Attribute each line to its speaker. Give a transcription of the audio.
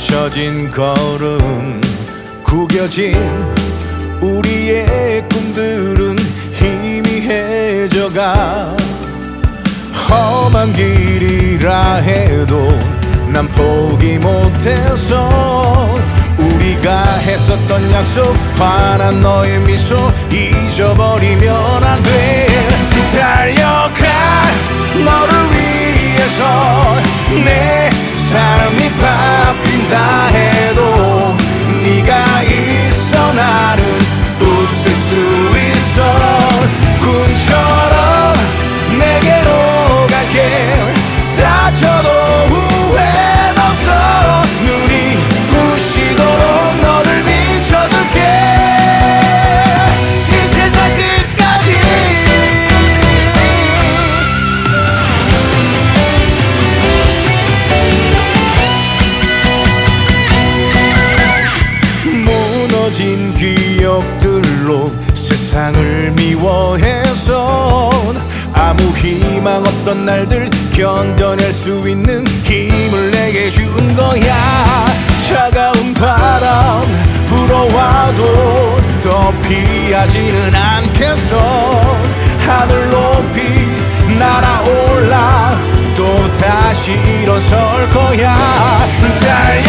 Speaker 1: 멈춰진 걸음, 구겨진 우리의 꿈들은 희미해져가. 험한 길이라 해도 난 포기 못해서 우리가 했었던 약속, 환한 너의 미소 잊어버리면 안 돼. 달려가 너를 위해서 내 삶이 바뀐다 해도 네가 있어 나는 웃을 수 있어. 꿈처럼 내게로 갈게. 다쳐도 후회는 없어. 눈이 부시도록 너를 비춰줄게. 이 세상 끝까지. 무너진 기억들로 세상을 미워해선 아무 희망 없던 날들 견뎌낼 수 있는 힘을 내게 준 거야. 차가운 바람 불어와도 더 피하지는 않겠어. 하늘 높이 날아올라 또 다시 일어설 거야. 달려